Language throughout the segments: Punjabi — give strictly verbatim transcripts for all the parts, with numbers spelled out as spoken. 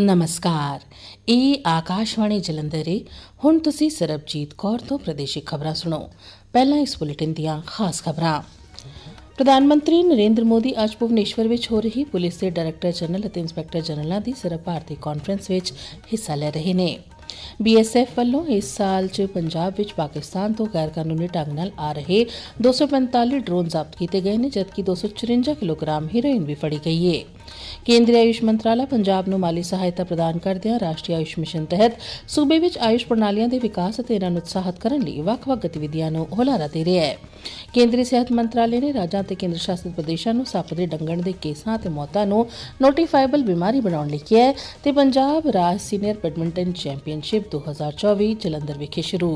नमस्कार, ਇਹ ਆਕਾਸ਼ਵਾਣੀ ਜਲੰਧਰ ਏ। ਹੁਣ ਤੁਸੀਂ ਸਰਬਜੀਤ ਕੌਰ ਤੋਂ ਪ੍ਰਦੇਸ਼ਿਕ ਖਬਰਾਂ ਸੁਣੋ। ਪਹਿਲਾਂ ਇਸ ਬੁਲੇਟਿਨ ਦੀਆਂ ਖਾਸ ਖਬਰਾਂ। ਪ੍ਰਧਾਨ ਮੰਤਰੀ ਨਰਿੰਦਰ ਮੋਦੀ ਅੱਜ ਭੁਵਨੇਸ਼ਵਰ ਵਿੱਚ ਹੋ ਰਹੀ ਪੁਲਿਸ ਦੇ ਡਾਇਰੈਕਟਰ ਜਨਰਲ ਅਤੇ ਇੰਸਪੈਕਟਰ ਜਨਰਲਾਂ ਦੀ ਸਰਬ ਭਾਰਤੀ ਕਾਨਫਰੰਸ ਵਿੱਚ ਹਿੱਸਾ ਲੈ ਰਹੇ ਨੇ। ਬੀ ਐਸ ਐਫ ਵੱਲੋਂ ਇਸ ਸਾਲ 'ਚ ਪੰਜਾਬ ਵਿੱਚ ਪਾਕਿਸਤਾਨ ਤੋਂ ਗੈਰ ਕਾਨੂੰਨੀ ਢੰਗ ਨਾਲ ਆ ਰਹੇ ਦੋ ਸੌ ਪੈਂਤਾਲੀ ਡਰੋਨ ਜ਼ਬਤ ਕੀਤੇ ਗਏ ਨੇ, ਜਦਕਿ ਦੋ ਸੌ ਚੁਰੰਜਾ ਕਿਲੋਗ੍ਰਾਮ ਹੀਰੋਇਨ ਵੀ ਫੜੀ ਗਈ ਏ। ਕੇਂਦਰੀ ਆਯੁਸ਼ ਮੰਤਰਾਲਾ ਪੰਜਾਬ ਨੂੰ ਮਾਲੀ ਸਹਾਇਤਾ ਪ੍ਰਦਾਨ ਕਰਦਿਆਂ ਰਾਸ਼ਟਰੀ ਆਯੁਸ਼ ਮਿਸ਼ਨ ਤਹਿਤ ਸੂਬੇ ਵਿੱਚ ਆਯੁਸ਼ ਪ੍ਰਣਾਲੀਆਂ ਦੇ ਵਿਕਾਸ ਅਤੇ ਇਨ੍ਹਾਂ ਨੂੰ ਉਤਸ਼ਾਹਿਤ ਕਰਨ ਲਈ ਵੱਖ-ਵੱਖ ਗਤੀਵਿਧੀਆਂ ਨੂੰ ਹੁਲਾਰਾ ਦੇ ਰਿਹਾ ਹੈ। ਕੇਂਦਰੀ ਸਿਹਤ ਮੰਤਰਾਲੇ ਨੇ ਰਾਜਾਂ ਅਤੇ ਕੇਂਦਰ ਸ਼ਾਸਿਤ ਪ੍ਰਦੇਸ਼ਾਂ ਨੂੰ ਸੱਪ ਦੇ ਡੰਗਣ ਦੇ ਕੇਸਾਂ ਅਤੇ ਮੌਤਾਂ ਨੂੰ ਨੋਟੀਫਾਈਬਲ ਬਿਮਾਰੀ ਬਣਾਉਣ ਲਈ ਕਿਹਾ ਹੈ ਤੇ ਪੰਜਾਬ ਰਾਜ ਸੀਨੀਅਰ ਬੈਡਮਿੰਟਨ ਚੈਂਪੀਅਨਸ਼ਿਪ ਦੋ ਹਜ਼ਾਰ ਚੌਵੀ ਜਲੰਧਰ ਵਿਖੇ ਸ਼ੁਰੂ।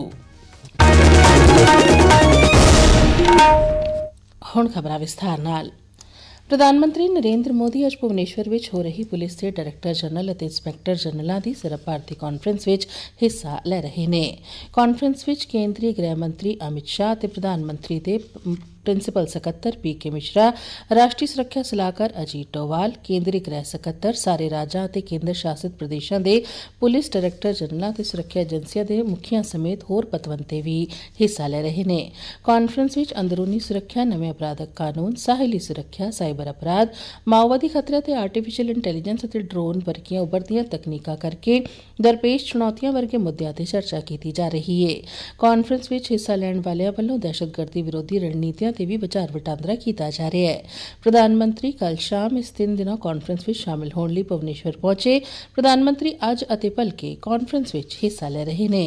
ਹੁਣ ਖਬਰਾਂ ਵਿਸਥਾਰ ਨਾਲ। ਪ੍ਰਧਾਨ ਮੰਤਰੀ ਨਰਿੰਦਰ ਮੋਦੀ ਅੱਜ ਭੁਵਨੇਸ਼ਵਰ ਵਿੱਚ ਹੋ ਰਹੀ ਪੁਲਿਸ ਦੇ ਡਾਇਰੈਕਟਰ ਜਨਰਲ ਅਤੇ ਇੰਸਪੈਕਟਰ ਜਨਰਲਾਂ ਦੀ ਸਰਬ ਭਾਰਤੀ ਕਾਨਫਰੰਸ ਵਿੱਚ ਹਿੱਸਾ ਲੈ ਰਹੇ ਨੇ। ਕਾਨਫਰੰਸ ਵਿੱਚ ਕੇਂਦਰੀ ਗ੍ਰਹਿ ਮੰਤਰੀ ਅਮਿਤ ਸ਼ਾਹ ਅਤੇ ਪ੍ਰਧਾਨ ਮੰਤਰੀ ਦੇ ਪ੍ਰਿੰਸੀਪਲ ਸਕੱਤਰ ਪੀ ਕੇ ਮਿਸ਼ਰਾ, ਰਾਸ਼ਟਰੀ ਸੁਰੱਖਿਆ ਸਲਾਹਕਾਰ ਅਜੀਤ ਡੋਵਾਲ, ਕੇਂਦਰੀ ਗ੍ਰਹਿ ਸਕੱਤਰ, ਸਾਰੇ ਰਾਜਾਂ ਅਤੇ ਕੇਂਦਰ ਸ਼ਾਸਿਤ ਪ੍ਰਦੇਸ਼ਾਂ ਦੇ ਪੁਲਿਸ ਡਾਇਰੈਕਟਰ ਜਨਰਲਾਂ ਅਤੇ ਸੁਰੱਖਿਆ ਏਜੰਸੀਆਂ ਦੇ ਮੁਖੀਆਂ ਸਮੇਤ ਹੋਰ ਪਤਵੰਤੇ ਵੀ ਹਿੱਸਾ ਲੈ ਰਹੇ ਨੇ। ਕਾਨਫਰੰਸ ਵਿੱਚ ਅੰਦਰੂਨੀ ਸੁਰੱਖਿਆ, ਨਵੇਂ ਅਪਰਾਧਕ ਕਾਨੂੰਨ, ਸਾਹਿਲੀ ਸੁਰੱਖਿਆ, ਸਾਈਬਰ ਅਪਰਾਧ, ਮਾਓਵਾਦੀ ਖਤਰੇ ਅਤੇ ਆਰਟੀਫਿਸ਼ੀਅਲ ਇੰਟੈਲੀਜੈਂਸ ਅਤੇ ਡਰੋਨ ਵਰਗੀਆਂ ਉਭਰਦੀਆਂ ਤਕਨੀਕਾਂ ਕਰਕੇ ਦਰਪੇਸ਼ ਚੁਣੌਤੀਆਂ ਵਰਗੇ ਮੁੱਦਿਆਂ ਤੇ ਚਰਚਾ ਕੀਤੀ ਜਾ ਰਹੀ ਹੈ। ਕਾਨਫਰੰਸ ਵਿੱਚ ਹਿੱਸਾ ਲੈਣ ਵਾਲਿਆਂ ਵੱਲੋਂ ਦਹਿਸ਼ਤਗਰਦੀ ਵਿਰੋਧੀ ਰਣਨੀਤੀਆਂ ਤੇ ਵੀ ਵਿਚਾਰ ਵਟਾਂਦਰਾ ਕੀਤਾ ਜਾ ਰਿਹਾ ਹੈ। ਪ੍ਰਧਾਨ ਮੰਤਰੀ ਕੱਲ੍ਹ ਸ਼ਾਮ ਇਸ ਤਿੰਨ ਦਿਨਾਂ ਕਾਨਫਰੰਸ ਵਿੱਚ ਸ਼ਾਮਿਲ ਹੋਣ ਲਈ ਭੁਵਨੇਸ਼ਵਰ ਪਹੁੰਚੇ। ਪ੍ਰਧਾਨ ਮੰਤਰੀ ਅੱਜ ਅਤੇ ਭਲਕੇ ਕਾਨਫਰੰਸ ਵਿੱਚ ਹਿੱਸਾ ਲੈ ਰਹੇ ਨੇ।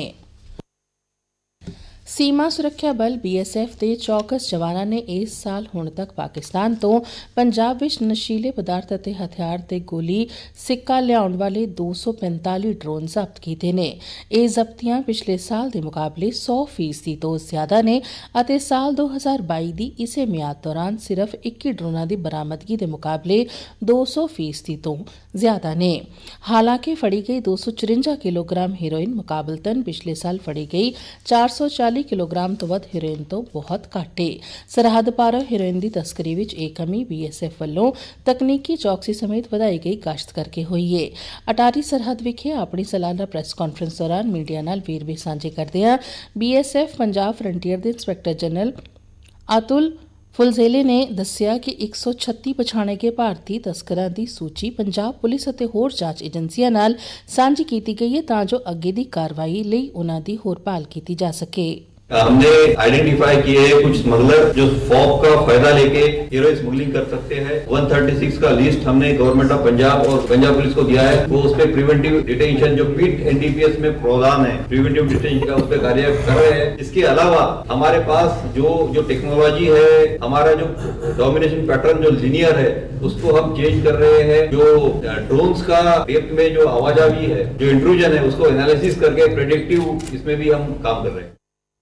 ਸੀਮਾ ਸੁਰੱਖਿਆ ਬਲ ਬੀ ਐਸ ਐਫ ਦੇ ਚੌਕਸ ਜਵਾਨਾਂ ਨੇ ਇਸ ਸਾਲ ਹੁਣ ਤੱਕ ਪਾਕਿਸਤਾਨ ਤੋਂ ਪੰਜਾਬ ਵਿੱਚ ਨਸ਼ੀਲੇ ਪਦਾਰਥ ਅਤੇ ਹਥਿਆਰ ਤੇ ਗੋਲੀ ਸਿੱਕਾ ਲਿਆਉਣ ਵਾਲੇ ਦੋ ਸੌ ਪੈਂਤਾਲੀ ਡਰੋਨ ਜ਼ਬਤ ਕੀਤੇ ਨੇ। ਇਹ ਜ਼ਬਤੀਆਂ ਪਿਛਲੇ ਸਾਲ ਦੇ ਮੁਕਾਬਲੇ ਸੌ ਫੀਸਦੀ ਤੋਂ ਜ਼ਿਆਦਾ ਨੇ ਅਤੇ ਸਾਲ ਦੋ ਹਜ਼ਾਰ ਬਾਈ ਦੀ ਇਸੇ ਮਿਆਦ ਦੌਰਾਨ ਸਿਰਫ ਇੱਕੀ ਡਰੋਨਾਂ ਦੀ ਬਰਾਮਦਗੀ ਦੇ ਮੁਕਾਬਲੇ ਦੋ ਸੌ ਫੀਸਦੀ ਤੋਂ ਜ਼ਿਆਦਾ ਨੇ। ਹਾਲਾਂਕਿ ਫੜੀ ਗਈ ਦੋ ਸੌ ਚੁਰੰਜਾ ਕਿਲੋਗ੍ਰਾਮ ਹੀਰੋਇਨ ਮੁਕਾਬਲਤਨ ਪਿਛਲੇ ਸਾਲ ਫੜੀ ਗਈ ਚਾਰ ਸੌ ਚਾਲੀ ਕਿਲੋਗ੍ਰਾਮ ਤੋਂ ਵੱਧ ਹੀਰੋਇਨ ਤੋਂ ਬਹੁਤ ਘੱਟ ਏ। ਸਰਹੱਦ ਪਾਰੋਂ ਹੀਰੋਇਨ ਦੀ ਤਸਕਰੀ ਵਿੱਚ ਇਹ ਕਮੀ ਬੀ ਐਸ ਐਫ ਵੱਲੋਂ ਤਕਨੀਕੀ ਚੌਕਸੀ ਸਮੇਤ ਵਧਾਈ ਗਈ ਗਸ਼ਤ ਕਰਕੇ ਹੋਈ ਏ। ਅਟਾਰੀ ਸਰਹੱਦ ਵਿਖੇ ਆਪਣੀ ਸਾਲਾਨਾ ਪ੍ਰੈਸ ਕਾਨਫਰੰਸ ਦੌਰਾਨ ਮੀਡੀਆ ਨਾਲ ਵੇਰਵੇ ਸਾਂਝੇ ਕਰਦਿਆਂ B S F Punjab frontier ਦੇ ਇੰਸਪੈਕਟਰ ਜਨਰਲ ਅਤੁਲ ਫੁਲਜ਼ੇਲੇ ਨੇ ਦੱਸਿਆ ਕਿ ਇੱਕ ਸੌ ਛੱਤੀ ਪਛਾਣੇ ਗਏ ਭਾਰਤੀ ਤਸਕਰਾਂ ਦੀ ਸੂਚੀ ਪੰਜਾਬ ਪੁਲਿਸ ਅਤੇ ਹੋਰ ਜਾਂਚ ਏਜੰਸੀਆਂ ਨਾਲ ਸਾਂਝੀ ਕੀਤੀ ਗਈ ਹੈ ਤਾਂ ਜੋ ਅੱਗੇ ਦੀ ਕਾਰਵਾਈ ਲਈ ਉਨ੍ਹਾਂ ਦੀ ਹੋਰ ਭਾਲ ਕੀਤੀ ਜਾ ਸਕੇ। हमने आइडेंटिफाई किए हैं कुछ स्मगलर जो फॉग का फायदा लेके हीरोइन स्मगलिंग कर सकते हैं। एक सौ छत्तीस का लिस्ट हमने गवर्नमेंट ऑफ पंजाब और पंजाब पुलिस को दिया है। वो उस पे प्रिवेंटिव डिटेंशन जो पीट एन डी पी एस में प्रावधान है प्रिवेंटिव डिटेंशन का उस पे कार्य कर रहे हैं। इसके अलावा हमारे पास जो जो टेक्नोलॉजी है, हमारा जो डोमिनेशन पैटर्न जो लीनियर है उसको हम चेंज कर रहे हैं। जो ड्रोन्स का डेप्थ में जो आवाजाही है, जो इंट्रूजन है, उसको एनालिसिस करके प्रेडिक्टिव इसमें भी हम काम कर रहे हैं।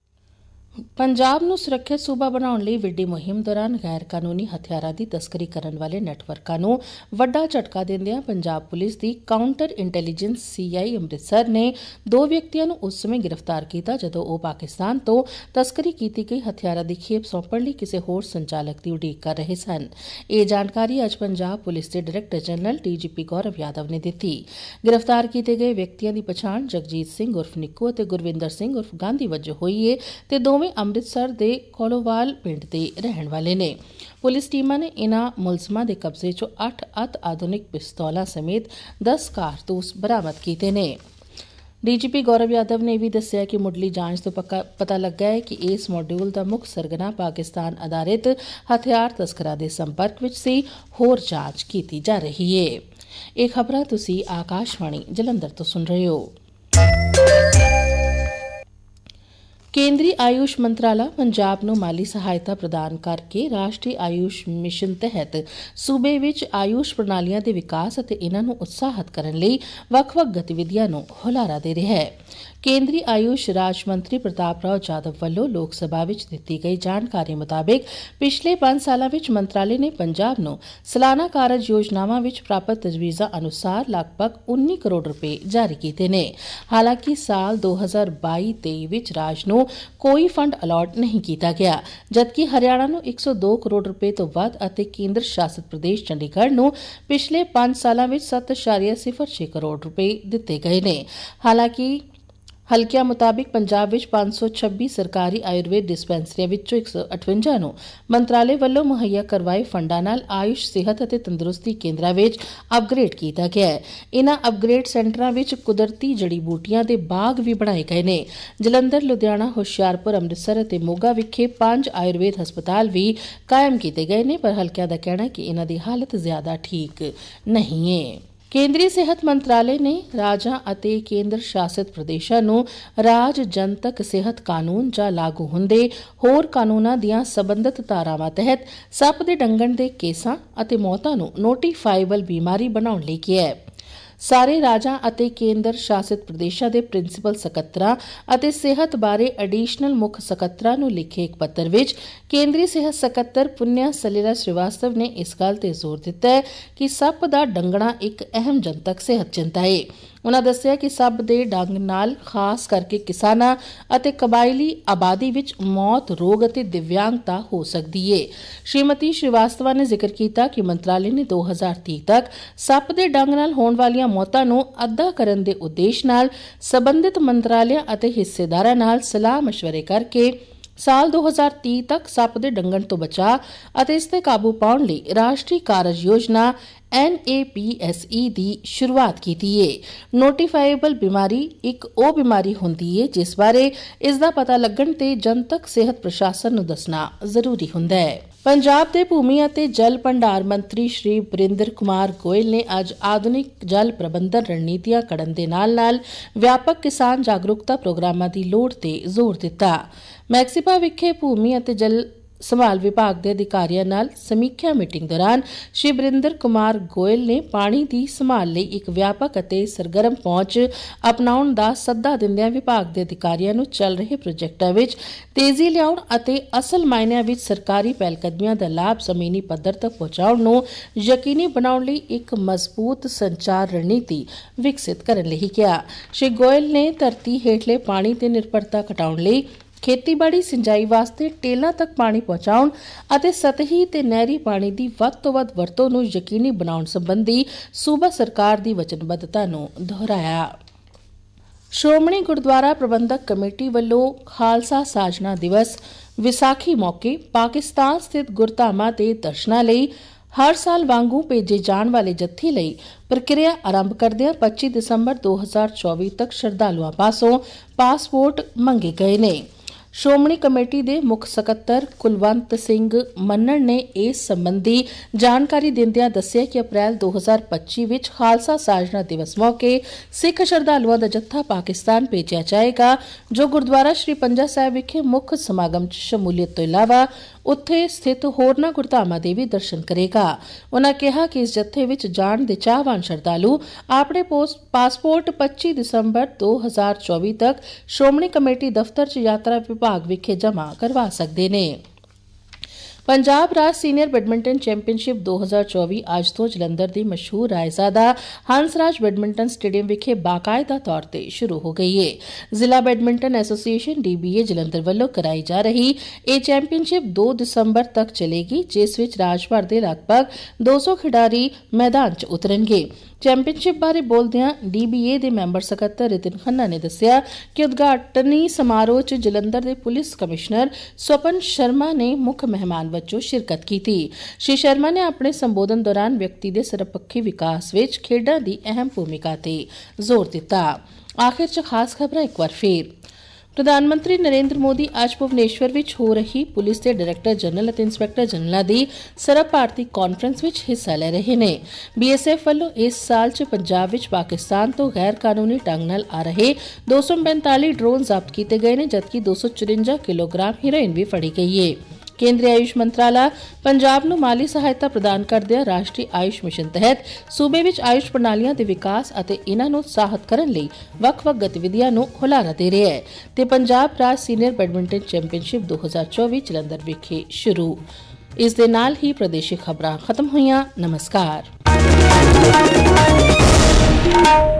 ਪੰਜਾਬ ਨੂੰ ਸੁਰੱਖਿਅਤ ਸੂਬਾ ਬਣਾਉਣ ਲਈ ਵਿੱਢੀ ਮੁਹਿੰਮ ਦੌਰਾਨ ਗੈਰ ਕਾਨੂੰਨੀ ਹਥਿਆਰਾਂ ਦੀ ਤਸਕਰੀ ਕਰਨ ਵਾਲੇ ਨੈਟਵਰਕਾਂ ਨੂੰ ਵੱਡਾ ਝਟਕਾ ਦਿੰਦਿਆਂ ਪੰਜਾਬ ਪੁਲਿਸ ਦੀ counter intelligence C I Amritsar ਨੇ ਦੋ ਵਿਅਕਤੀਆਂ ਨੂੰ ਉਸ ਸਮੇਂ ਗ੍ਰਿਫਤਾਰ ਕੀਤਾ ਜਦੋਂ ਉਹ ਪਾਕਿਸਤਾਨ ਤੋਂ ਤਸਕਰੀ ਕੀਤੀ ਗਈ ਹਥਿਆਰਾਂ ਦੀ ਖੇਪ ਸੌਂਪਣ ਲਈ ਕਿਸੇ ਹੋਰ ਸੰਚਾਲਕ ਦੀ ਉਡੀਕ ਕਰ ਰਹੇ ਸਨ। ਇਹ ਜਾਣਕਾਰੀ ਅੱਜ ਪੰਜਾਬ ਪੁਲਿਸ ਦੇ director general D G P ਗੌਰਵ ਯਾਦਵ ਨੇ ਦਿੱਤੀ। ਗ੍ਰਿਫਤਾਰ ਕੀਤੇ ਗਏ ਵਿਅਕਤੀਆਂ ਦੀ ਪਛਾਣ ਜਗਜੀਤ ਸਿੰਘ ਉਰਫ ਨਿੱਕੂ ਅਤੇ ਗੁਰਵਿੰਦਰ ਸਿੰਘ ਉਰਫ ਗਾਂਧੀ ਵਜੋਂ ਹੋਈ ਏ ਤੇ ਦੋਵੇਂ ਅੰਮ੍ਰਿਤਸਰ ਦੇ ਕੋਲੋਵਾਲ ਪਿੰਡ ਦੇ ਰਹਿਣ ਵਾਲੇ ਨੇ। ਪੁਲਿਸ ਟੀਮਾਂ ਨੇ ਇਨ੍ਹਾਂ ਮੁਲਜ਼ਮਾਂ ਦੇ ਕਬਜ਼ੇ ਚੋਂ ਅੱਠ ਅਤ ਆਧੁਨਿਕ ਪਿਸਤੌਲਾਂ ਸਮੇਤ ਦਸ ਕਾਰਤੂਸ ਬਰਾਮਦ ਕੀਤੇ ਨੇ। ਡੀ ਜੀ ਪੀ ਗੌਰਵ ਯਾਦਵ ਨੇ ਵੀ ਦੱਸਿਆ ਕਿ ਮੁੱਢਲੀ ਜਾਂਚ ਤੋਂ ਪਤਾ ਲੱਗਾ ਹੈ ਕਿ ਇਸ ਮੋਡਿਊਲ ਦਾ ਮੁੱਖ ਸਰਗਨਾ ਪਾਕਿਸਤਾਨ ਆਧਾਰਿਤ ਹਥਿਆਰ ਤਸਕਰਾਂ ਦੇ ਸੰਪਰਕ ਵਿੱਚ ਸੀ। ਹੋਰ ਜਾਂਚ ਕੀਤੀ ਜਾ ਰਹੀ ਹੈ। ਇਹ ਖਬਰਾਂ ਤੁਸੀਂ ਆਕਾਸ਼ਵਾਣੀ ਜਲੰਧਰ ਤੋਂ ਸੁਣ ਰਹੇ ਹੋ। ਕੇਂਦਰੀ ਆਯੁਸ਼ ਮੰਤਰਾਲਾ ਪੰਜਾਬ ਨੂੰ ਮਾਲੀ ਸਹਾਇਤਾ ਪ੍ਰਦਾਨ ਕਰਕੇ ਰਾਸ਼ਟਰੀ ਆਯੁਸ਼ ਮਿਸ਼ਨ ਤਹਿਤ ਸੂਬੇ ਵਿੱਚ ਆਯੁਸ਼ ਪ੍ਰਣਾਲੀਆਂ ਦੇ ਵਿਕਾਸ ਅਤੇ ਇਨ੍ਹਾਂ ਨੂੰ ਉਤਸ਼ਾਹਿਤ ਕਰਨ ਲਈ ਵੱਖ-ਵੱਖ ਗਤੀਵਿਧੀਆਂ ਨੂੰ ਹੁਲਾਰਾ ਦੇ ਰਿਹਾ ਹੈ। ਕੇਂਦਰੀ ਆਯੂਸ਼ ਰਾਜ ਮੰਤਰੀ ਪ੍ਰਤਾਪ ਰਾਓ ਜਾਦਵ ਵੱਲੋਂ ਲੋਕ ਸਭਾ ਵਿੱਚ ਦਿੱਤੀ ਗਈ ਜਾਣਕਾਰੀ ਮੁਤਾਬਿਕ ਪਿਛਲੇ ਪੰਜ ਸਾਲਾਂ ਵਿੱਚ ਮੰਤਰਾਲੇ ਨੇ ਪੰਜਾਬ ਨੂੰ ਸਾਲਾਨਾ ਕਾਰਜ ਯੋਜਨਾਵਾਂ ਵਿੱਚ ਪ੍ਰਾਪਤ ਤਜਵੀਜ਼ਾਂ ਅਨੁਸਾਰ ਲਗਭਗ ਉੱਨੀ ਕਰੋੜ ਰੁਪਏ ਜਾਰੀ ਕੀਤੇ ਨੇ। ਹਾਲਾਂਕਿ ਸਾਲ ਦੋ ਹਜ਼ਾਰ ਬਾਈ ਤੇਈ ਵਿੱਚ ਰਾਜ ਨੂੰ ਕੋਈ ਫੰਡ ਅਲਾਟ ਨਹੀਂ ਕੀਤਾ ਗਿਆ, ਜਦਕਿ ਹਰਿਆਣਾ ਨੂੰ ਇੱਕ ਸੌ ਦੋ ਕਰੋੜ ਰੁਪਏ ਤੋਂ ਵੱਧ ਅਤੇ ਕੇਂਦਰ ਸ਼ਾਸਿਤ ਪ੍ਰਦੇਸ਼ ਚੰਡੀਗੜ੍ਹ ਨੂੰ ਪਿਛਲੇ ਪੰਜ ਸਾਲਾਂ ਵਿੱਚ ਸੱਤ ਦਸ਼ਮਲਵ ਸਿਫਰ ਛੇ ਕਰੋੜ ਰੁਪਏ ਦਿੱਤੇ ਗਏ ਨੇ। ਹਾਲਾਂਕਿ ਹਲਕਿਆਂ ਮੁਤਾਬਿਕ ਪੰਜਾਬ ਵਿੱਚ ਪੰਜ ਸੌ ਛੱਬੀ ਸਰਕਾਰੀ ਆਯੁਰਵੇਦ ਡਿਸਪੈਂਸਰੀਆਂ ਵਿੱਚੋਂ ਇੱਕ ਸੌ ਅਠਵੰਜਾ ਨੂੰ ਮੰਤਰਾਲੇ ਵੱਲੋਂ ਮੁਹੱਈਆ ਕਰਵਾਏ ਫੰਡਾਂ ਨਾਲ ਆਯੁਸ਼ ਸਿਹਤ ਅਤੇ ਤੰਦਰੁਸਤੀ ਕੇਂਦਰਾਂ ਵਿੱਚ ਅਪਗ੍ਰੇਡ ਕੀਤਾ ਗਿਆ ਹੈ। ਇਨ੍ਹਾਂ ਅਪਗ੍ਰੇਡ ਸੈਂਟਰਾਂ ਵਿੱਚ ਕੁਦਰਤੀ ਜੜੀ ਬੂਟੀਆਂ ਦੇ ਬਾਗ ਵੀ ਬਣਾਏ ਗਏ ਨੇ। ਜਲੰਧਰ, ਲੁਧਿਆਣਾ, ਹੁਸ਼ਿਆਰਪੁਰ, ਅੰਮ੍ਰਿਤਸਰ ਅਤੇ ਮੋਗਾ ਵਿਖੇ ਪੰਜ ਆਯੁਰਵੇਦ ਹਸਪਤਾਲ ਵੀ ਕਾਇਮ ਕੀਤੇ ਗਏ ਨੇ, ਪਰ ਹਲਕਿਆਂ ਦਾ ਕਹਿਣਾ ਹੈ ਕਿ ਇਨ੍ਹਾਂ ਦੀ ਹਾਲਤ ਜ਼ਿਆਦਾ ਠੀਕ ਨਹੀਂ ਹੈ। ਕੇਂਦਰੀ ਸਿਹਤ ਮੰਤਰਾਲੇ ਨੇ ਰਾਜਾਂ ਅਤੇ ਕੇਂਦਰ ਸ਼ਾਸਿਤ ਪ੍ਰਦੇਸ਼ਾਂ ਨੂੰ ਰਾਜ ਜਨਤਕ ਸਿਹਤ ਕਾਨੂੰਨ ਜਾਂ ਲਾਗੂ ਹੁੰਦੇ ਹੋਰ ਕਾਨੂੰਨਾਂ ਦੀਆਂ ਸਬੰਧਤ ਧਾਰਾਵਾਂ ਤਹਿਤ ਸੱਪ ਦੇ ਡੰਗਣ ਦੇ ਕੇਸਾਂ ਅਤੇ ਮੌਤਾਂ ਨੂੰ ਨੋਟੀਫਾਈਬਲ ਬਿਮਾਰੀ ਬਣਾਉਣ ਲਈ ਕਿਹਾ ਹੈ। ਸਾਰੇ ਰਾਜਾਂ ਅਤੇ ਕੇਂਦਰ ਸ਼ਾਸਿਤ ਪ੍ਰਦੇਸ਼ਾਂ ਦੇ ਪ੍ਰਿੰਸੀਪਲ ਸਕੱਤਰਾਂ ਅਤੇ ਸਿਹਤ ਬਾਰੇ ਐਡੀਸ਼ਨਲ ਮੁੱਖ ਸਕੱਤਰਾਂ ਨੂੰ ਲਿਖੇ ਇੱਕ ਪੱਤਰ ਵਿੱਚ ਕੇਂਦਰੀ ਸਿਹਤ ਸਕੱਤਰ ਪੁੰਨਿਆ ਸਲੀਲਾ ਸ੍ਰੀਵਾਸਤਵ ਨੇ ਇਸ ਗੱਲ ਤੇ ਜ਼ੋਰ ਦਿੱਤਾ ਹੈ ਕਿ ਸੱਪ ਦਾ ਡੰਗਣਾ ਇੱਕ ਅਹਿਮ ਜਨਤਕ ਸਿਹਤ ਚਿੰਤਾ ਹੈ। ਉਨ੍ਹਾਂ ਦੱਸਿਆ ਕਿ ਸੱਪ ਦੇ ਡੰਗ ਨਾਲ ਖਾਸ ਕਰਕੇ ਕਿਸਾਨਾਂ ਅਤੇ ਕਬਾਇਲੀ ਆਬਾਦੀ ਵਿੱਚ ਮੌਤ, ਰੋਗ ਅਤੇ ਦਿਵਿਆਂਗਤਾ ਹੋ ਸਕਦੀ ਹੈ। ਸ਼੍ਰੀਮਤੀ ਸ੍ਰੀਵਾਸਤਵਾ ਨੇ ਜ਼ਿਕਰ ਕੀਤਾ ਕਿ ਮੰਤਰਾਲੇ ਨੇ ਦੋ ਹਜ਼ਾਰ ਤੀਹ ਤੱਕ ਸੱਪ ਦੇ ਡੰਗ ਨਾਲ ਹੋਣ ਵਾਲੀਆਂ ਮੌਤਾਂ ਨੂੰ ਅੱਧਾ ਕਰਨ ਦੇ ਉਦੇਸ਼ ਨਾਲ ਸਬੰਧਿਤ ਮੰਤਰਾਲਿਆਂ ਅਤੇ ਹਿੱਸੇਦਾਰਾਂ ਨਾਲ ਸਲਾਹ ਮਸ਼ਵਰੇ ਕਰਕੇ ਸਾਲ ਦੋ ਹਜ਼ਾਰ ਤੀਹ ਤੱਕ ਸੱਪ ਦੇ ਡੰਗਣ ਤੋਂ ਬਚਾਅ ਅਤੇ ਇਸ ਤੇ ਕਾਬੂ ਪਾਉਣ ਲਈ ਰਾਸ਼ਟਰੀ ਕਾਰਜ ਯੋਜਨਾ ਐਨ ਏ ਪੀ ਐਸ ਈ ਦੀ ਸ਼ੁਰੂਆਤ ਕੀਤੀ ਹੈ। ਨੋਟੀਫਾਈਬਲ ਬਿਮਾਰੀ ਇੱਕ ਉਹ ਬਿਮਾਰੀ ਹੁੰਦੀ ਹੈ ਜਿਸ ਬਾਰੇ ਇਸ ਦਾ ਪਤਾ ਲੱਗਣ ਤੇ ਜਨਤਕ ਸਿਹਤ ਪ੍ਰਸ਼ਾਸਨ ਨੂੰ ਦੱਸਣਾ ਜ਼ਰੂਰੀ ਹੁੰਦਾ ਹੈ। ਪੰਜਾਬ ਦੇ ਭੂਮੀ ਅਤੇ ਜਲ ਭੰਡਾਰ ਮੰਤਰੀ ਸ਼੍ਰੀ ਬਰਿੰਦਰ ਕੁਮਾਰ ਗੋਇਲ ਨੇ ਅੱਜ ਆਧੁਨਿਕ ਜਲ ਪ੍ਰਬੰਧਨ ਰਣਨੀਤੀਆਂ ਘੜਨ ਦੇ ਨਾਲ-ਨਾਲ ਵਿਆਪਕ ਕਿਸਾਨ ਜਾਗਰੂਕਤਾ ਪ੍ਰੋਗਰਾਮਾਂ ਦੀ ਲੋੜ ਤੇ ਜ਼ੋਰ ਦਿੱਤਾ। ਮੈਕਸੀਪਾ ਵਿਖੇ ਭੂਮੀ ਅਤੇ ਜਲ ਸੰਭਾਲ ਵਿਭਾਗ ਦੇ ਅਧਿਕਾਰੀਆਂ ਨਾਲ ਸਮੀਖਿਆ ਮੀਟਿੰਗ ਦੌਰਾਨ ਸ਼੍ਰੀ ਬਰਿੰਦਰ ਕੁਮਾਰ ਗੋਇਲ ਨੇ ਪਾਣੀ ਦੀ ਸੰਭਾਲ ਲਈ ਇੱਕ ਵਿਆਪਕ ਅਤੇ ਸਰਗਰਮ ਪਹੁੰਚ ਅਪਣਾਉਣ ਦਾ ਸੱਦਾ ਦਿੰਦਿਆਂ ਵਿਭਾਗ ਦੇ ਅਧਿਕਾਰੀਆਂ ਨੂੰ ਚੱਲ ਰਹੇ ਪ੍ਰੋਜੈਕਟਾਂ ਵਿੱਚ ਤੇਜ਼ੀ ਲਿਆਉਣ ਅਤੇ ਅਸਲ ਮਾਇਨਿਆਂ ਵਿੱਚ ਸਰਕਾਰੀ ਪਹਿਲਕਦਮੀਆਂ ਦਾ ਲਾਭ ਜ਼ਮੀਨੀ ਪੱਧਰ ਤੱਕ ਪਹੁੰਚਾਉਣ ਨੂੰ ਯਕੀਨੀ ਬਣਾਉਣ ਲਈ ਇੱਕ ਮਜ਼ਬੂਤ ਸੰਚਾਰ ਰਣਨੀਤੀ ਵਿਕਸਿਤ ਕਰਨ ਲਈ ਕਿਹਾ। ਸ਼੍ਰੀ ਗੋਇਲ ਨੇ ਧਰਤੀ ਹੇਠਲੇ ਪਾਣੀ ਤੇ ਨਿਰਭਰਤਾ ਘਟਾਉਣ ਲਈ ਖੇਤੀਬਾੜੀ ਸਿੰਜਾਈ ਵਾਸਤੇ ਟੇਲਾਂ ਤੱਕ ਪਾਣੀ ਪਹੁੰਚਾਉਣ ਅਤੇ ਸਤਹੀ ਤੇ ਨਹਿਰੀ ਪਾਣੀ ਦੀ ਵੱਧ ਤੋਂ ਵੱਧ ਵਰਤੋਂ ਨੂੰ ਯਕੀਨੀ ਬਣਾਉਣ ਸੰਬੰਧੀ ਸੂਬਾ ਸਰਕਾਰ ਦੀ ਵਚਨਬੱਧਤਾ ਨੂੰ ਦੁਹਰਾਇਆ। ਸ਼੍ਰੋਮਣੀ ਗੁਰਦੁਆਰਾ ਪ੍ਰਬੰਧਕ ਕਮੇਟੀ ਵੱਲੋਂ ਖਾਲਸਾ ਸਾਜਨਾ ਦਿਵਸ ਵਿਸਾਖੀ ਮੌਕੇ ਪਾਕਿਸਤਾਨ ਸਥਿਤ ਗੁਰਧਾਮਾਂ ਦੇ ਦਰਸ਼ਨਾਂ ਲਈ ਹਰ ਸਾਲ ਵਾਂਗੂ ਭੇਜੇ ਜਾਣ ਵਾਲੇ ਜੱਥੇ ਲਈ ਪ੍ਰਕਿਰਿਆ ਆਰੰਭ ਕਰਦਿਆਂ ਪੱਚੀ ਦਸੰਬਰ ਦੋ ਹਜ਼ਾਰ ਚੌਵੀ ਤੱਕ ਸ਼ਰਧਾਲੂਆਂ ਪਾਸੋਂ ਪਾਸਪੋਰਟ ਮੰਗੇ ਗਏ ਨੇ। ਸ਼੍ਰੋਮਣੀ ਕਮੇਟੀ ਦੇ ਮੁੱਖ ਸਕੱਤਰ ਕੁਲਵੰਤ ਸਿੰਘ ਮੰਨਣ ਨੇ ਇਸ ਸੰਬੰਧੀ ਜਾਣਕਾਰੀ ਦਿੰਦਿਆਂ ਦੱਸਿਆ ਕਿ ਅਪ੍ਰੈਲ ਦੋ ਹਜ਼ਾਰ ਪੱਚੀ ਵਿੱਚ ਖਾਲਸਾ ਸਾਜਨਾ ਦਿਵਸ ਮੌਕੇ ਸਿੱਖ ਸ਼ਰਧਾਲੂਆਂ ਦਾ ਜੱਥਾ ਪਾਕਿਸਤਾਨ ਭੇਜਿਆ ਜਾਏਗਾ, ਜੋ ਗੁਰਦੁਆਰਾ ਸ਼੍ਰੀ ਪੰਜਾ ਸਾਹਿਬ ਵਿਖੇ ਮੁੱਖ ਸਮਾਗਮ 'ਚ ਸ਼ਮੂਲੀਅਤ ਤੋਂ ਇਲਾਵਾ ਉੱਥੇ ਸਥਿਤ ਹੋਰਨਾਂ ਗੁਰਧਾਮਾਂ ਦੇ ਵੀ ਦਰਸ਼ਨ ਕਰੇਗਾ। ਉਨ੍ਹਾਂ ਕਿਹਾ ਕਿ ਇਸ ਜੱਥੇ ਵਿੱਚ ਜਾਣ ਦੇ ਚਾਹਵਾਨ ਸ਼ਰਧਾਲੂ ਆਪਣੇ ਪਾਸਪੋਰਟ ਪੱਚੀ ਦਸੰਬਰ ਦੋ ਹਜ਼ਾਰ ਚੌਵੀ ਤੱਕ ਸ਼੍ਰੋਮਣੀ ਕਮੇਟੀ ਦਫ਼ਤਰ 'ਚ ਯਾਤਰਾ ਵਿਭਾਗ ਵਿਖੇ ਜਮ੍ਹਾਂ ਕਰਵਾ ਸਕਦੇ ਨੇ। ਪੰਜਾਬ ਰਾਜ ਸੀਨੀਅਰ ਬੈਡਮਿੰਟਨ ਚੈਂਪੀਅਨਸ਼ਿਪ ਦੋ ਹਜ਼ਾਰ ਚੌਵੀ ਅੱਜ ਤੋਂ ਜਲੰਧਰ ਦੀ ਮਸ਼ਹੂਰ ਰਾਇਜ਼ਾਦਾ ਹੰਸਰਾਜ ਬੈਡਮਿੰਟਨ ਸਟੇਡੀਅਮ ਵਿਖੇ ਬਾਕਾਇਦਾ ਤੌਰ ਤੇ ਸ਼ੁਰੂ ਹੋ ਗਈ ਹੈ। ਜ਼ਿਲ੍ਹਾ badminton association D B A Jalandhar ਵੱਲੋਂ ਕਰਾਈ ਜਾ ਰਹੀ ਇਹ ਚੈਂਪੀਅਨਸ਼ਿਪ ਦੋ ਦਸੰਬਰ ਤੱਕ ਚੱਲੇਗੀ, ਜਿਸ ਵਿੱਚ ਰਾਜ ਭਰ ਦੇ ਲਗਭਗ ਦੋ ਸੌ ਖਿਡਾਰੀ ਮੈਦਾਨ 'ਚ ਉਤਰਨਗੇ। ਚੈਂਪੀਅਨਸ਼ਿਪ ਬਾਰੇ ਬੋਲਦਿਆਂ ਡੀ ਬੀ ਏ ਦੇ ਮੈਂਬਰ ਸਕੱਤਰ ਰਿਤਨ ਖੰਨਾ ਨੇ ਦੱਸਿਆ ਕਿ ਉਦਘਾਟਨੀ ਸਮਾਰੋਹ 'ਚ ਜਲੰਧਰ ਦੇ ਪੁਲਿਸ ਕਮਿਸ਼ਨਰ ਸਵਪਨ ਸ਼ਰਮਾ ਨੇ ਮੁੱਖ ਮਹਿਮਾਨ ਵਜੋਂ ਸ਼ਿਰਕਤ ਕੀਤੀ। ਸ਼੍ਰੀ ਸ਼ਰਮਾ ਨੇ ਆਪਣੇ ਸੰਬੋਧਨ ਦੌਰਾਨ ਵਿਅਕਤੀ ਦੇ ਸਰਬਪੱਖੀ ਵਿਕਾਸ ਵਿੱਚ ਖੇਡਾਂ ਦੀ ਅਹਿਮ ਭੂਮਿਕਾ ਤੇ ਜ਼ੋਰ ਦਿੱਤਾ। ਆਖਿਰ 'ਚ ਖਾਸ ਖਬਰਾਂ ਇੱਕ ਵਾਰ ਫੇਰ। ਪ੍ਰਧਾਨ ਮੰਤਰੀ ਨਰਿੰਦਰ ਮੋਦੀ ਅੱਜ ਭੁਵਨੇਸ਼ਵਰ ਵਿੱਚ ਹੋ ਰਹੀ ਪੁਲਿਸ ਦੇ ਡਾਇਰੈਕਟਰ ਜਨਰਲ ਅਤੇ ਇੰਸਪੈਕਟਰ ਜਨਰਲਾਂ ਦੀ ਸਰਬ ਭਾਰਤੀ ਕਾਨਫਰੰਸ ਵਿੱਚ ਹਿੱਸਾ ਲੈ ਰਹੇ ਨੇ। ਬੀ ਐਸ ਐਫ ਵੱਲੋਂ ਇਸ ਸਾਲ 'ਚ ਪੰਜਾਬ ਵਿੱਚ ਪਾਕਿਸਤਾਨ ਤੋਂ ਗੈਰ ਕਾਨੂੰਨੀ ਢੰਗ ਨਾਲ ਆ ਰਹੇ ਦੋ ਸੌ ਪੈਂਤਾਲੀ ਡਰੋਨ ਜ਼ਬਤ ਕੀਤੇ ਗਏ ਨੇ, ਜਦਕਿ ਦੋ ਸੌ ਚੁਰੰਜਾ ਕਿਲੋਗ੍ਰਾਮ ਹੀਰੋਇਨ ਵੀ ਫੜੀ ਗਈ ਹੈ। ਕੇਂਦਰੀ ਆਯੁਸ਼ ਮੰਤਰਾਲਾ ਪੰਜਾਬ ਨੂੰ ਮਾਲੀ ਸਹਾਇਤਾ ਪ੍ਰਦਾਨ ਕਰਦਿਆਂ ਰਾਸ਼ਟਰੀ ਆਯੁਸ਼ ਮਿਸ਼ਨ ਤਹਿਤ ਸੂਬੇ ਵਿੱਚ ਆਯੁਸ਼ ਪ੍ਰਣਾਲੀਆਂ ਦੇ ਵਿਕਾਸ ਅਤੇ ਇਨ੍ਹਾਂ ਨੂੰ ਉਤਸ਼ਾਹਿਤ ਕਰਨ ਲਈ ਵੱਖ-ਵੱਖ ਗਤੀਵਿਧੀਆਂ ਨੂੰ ਹੁਲਾਰਾ ਦੇ ਰਿਹਾ ਹੈ ਤੇ ਪੰਜਾਬ ਰਾਜ ਸੀਨੀਅਰ ਬੈਡਮਿੰਟਨ ਚੈਂਪੀਅਨਸ਼ਿਪ ਦੋ ਹਜ਼ਾਰ ਚੌਵੀ ਜਲੰਧਰ ਵਿਖੇ ਸ਼ੁਰੂ। ਇਸ ਦੇ ਨਾਲ ਹੀ ਪ੍ਰਦੇਸ਼ਿਕ ਖਬਰਾਂ ਖਤਮ ਹੋਈਆਂ। ਨਮਸਕਾਰ।